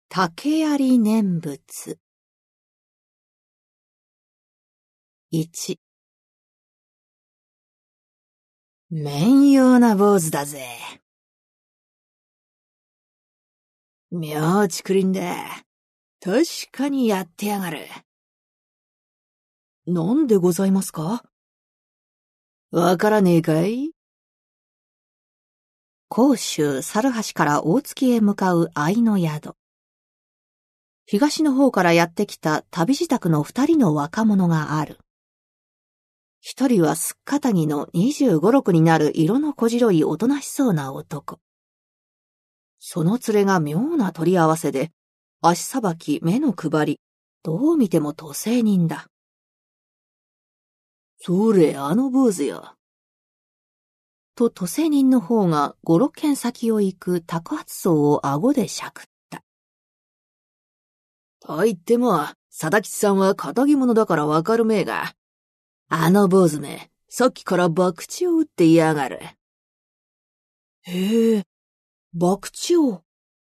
竹槍念仏。1、面用な坊主だぜ。妙ちくりんだ。確かにやってやがる。なんでございますか？わからねえかい？甲州猿橋から大月へ向かう愛の宿。東の方からやってきた旅支度の2人の若者がある。一人はすっかたぎの25、6になる色の小白いおとなしそうな男。その連れが妙な取り合わせで、足さばき、目の配り、どう見ても都政人だ。それ、あの坊主よ。と都政人の方が5、6軒先を行く托鉢草を顎でしゃくった。と言っても、貞吉さんは仇者だからわかるめえが、あの坊主め、さっきから博打を打っていやがる。へえ、博打を。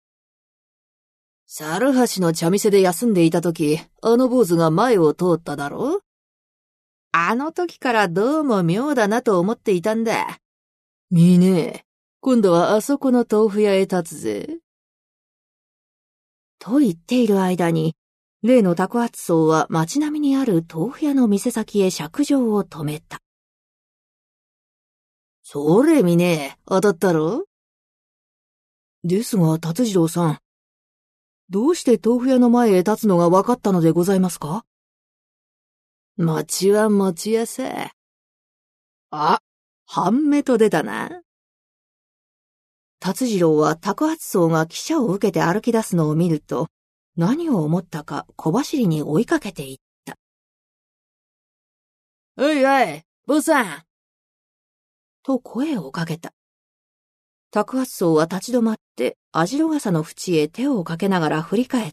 猿橋の茶店で休んでいたとき、あの坊主が前を通っただろ？あの時からどうも妙だなと思っていたんだ。見ねえ、今度はあそこの豆腐屋へ立つぜ。と言っている間に、例の托鉢草は町並みにある豆腐屋の店先へ借状を止めた。それ見ねえ、当たったろ？ですが、達次郎さん、どうして豆腐屋の前へ立つのが分かったのでございますか？餅は餅屋さ。あ、半目と出たな。達次郎は托鉢草が汽車を受けて歩き出すのを見ると、何を思ったか小走りに追いかけていった。おいおい、坊さんと声をかけた。托鉢草は立ち止まって網代傘の縁へ手をかけながら振り返った。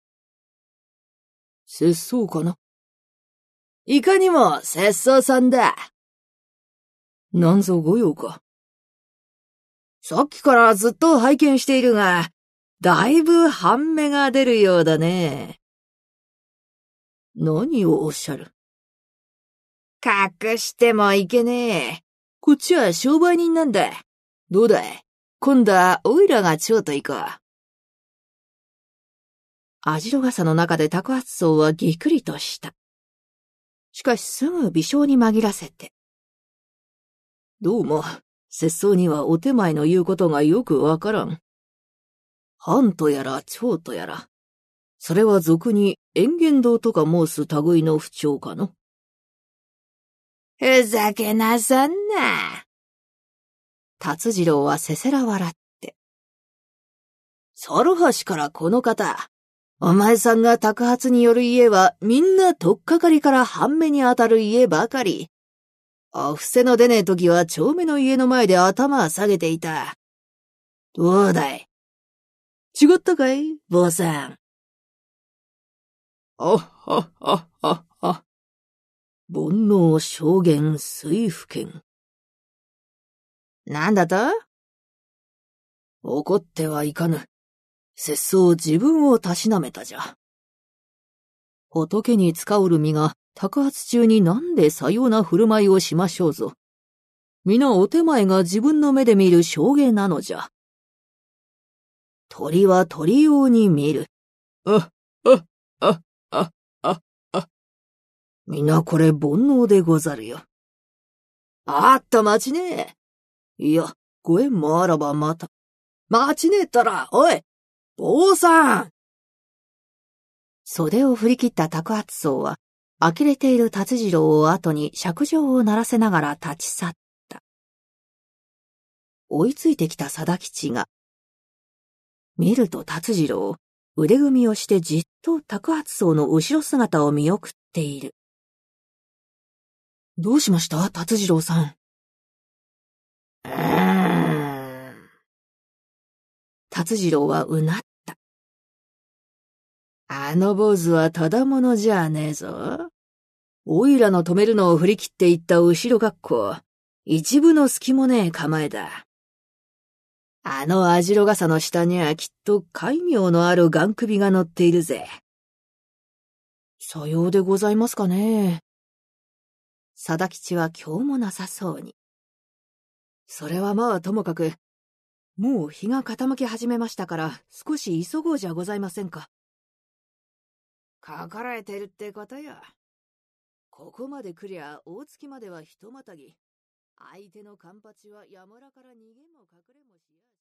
節操かな？いかにも節操さんだ。なんぞご用か？さっきからずっと拝見しているが、だいぶ半目が出るようだね。何をおっしゃる？隠してもいけねえ。こっちは商売人なんだ。どうだい？今度はおいらが蝶と行こう。網代傘の中で托鉢草はぎくりとした。しかしすぐ微笑に紛らせて。どうも、節操にはお手前の言うことがよくわからん。藩とやら蝶とやら、それは俗に縁言道とか申す類の不調かの。ふざけなさんな。達次郎はせせら笑って。猿橋からこの方、お前さんが托鉢による家はみんなとっかかりから半目に当たる家ばかり。お布施の出ねえときは丁目の家の前で頭下げていた。どうだい？違ったかい、坊さん。あっはっはっはっは。煩悩証言水不見。なんだと？怒ってはいかぬ。節操自分をたしなめたじゃ。仏に使うる身が托鉢中になんでさような振る舞いをしましょうぞ。皆お手前が自分の目で見る証言なのじゃ。鳥は鳥用に見る。あ、あ、あ、あ、あ、あ。皆これ煩悩でござるよ。あった待ちねえ。いや、ご縁もあらばまた。待ちねえったら、おい、坊さん。袖を振り切った托鉢草は、呆れている達次郎を後に尺状を鳴らせながら立ち去った。追いついてきた貞吉が、見ると達次郎、腕組みをしてじっと托鉢草の後ろ姿を見送っている。どうしました、達次郎さん。達次郎はうなった。あの坊主はただものじゃねえぞ。おいらの止めるのを振り切っていった後ろ学校、一分の隙もねえ構えだ。 あの網代傘の下にはきっと戒名のある雁首が乗っているぜ。さようでございますかね。貞吉は今日もなさそうに。それはまあともかく、もう日が傾き始めましたから少し急ごうじゃございませんか。かからえてるってことよ。ここまで来りゃ大月まではひとまたぎ。相手のカンパチは山らから逃げも隠れもしや。